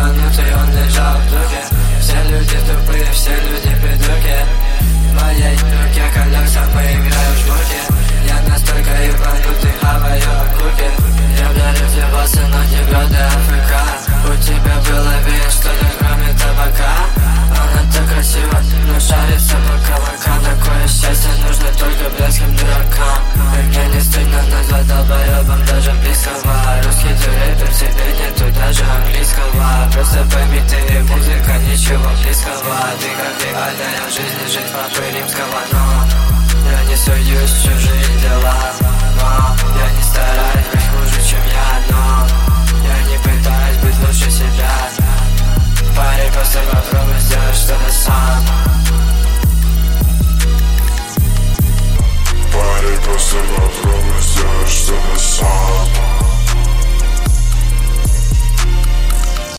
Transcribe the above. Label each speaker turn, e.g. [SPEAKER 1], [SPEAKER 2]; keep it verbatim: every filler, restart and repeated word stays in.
[SPEAKER 1] ебанутый, он лежал в духе. Все люди тупые, все люди придурки. В моей руке колеса, мы играем в жмурки. Я настолько ебанутый, хаваю окурки. Я вдарил все боссы, но не годы АФК. У тебя было вид что-то кроме табака. Она так красива, но шарится по кабакам. Такое счастье нужно только блядским дуракам. И мне не стыдно назвать долбоебом даже близкого. Русский ты рэпер, тебе нету даже английского. Просто пойми, ты и музыка, ничего близкого. Ты как реальная в жизни жить папы римского, но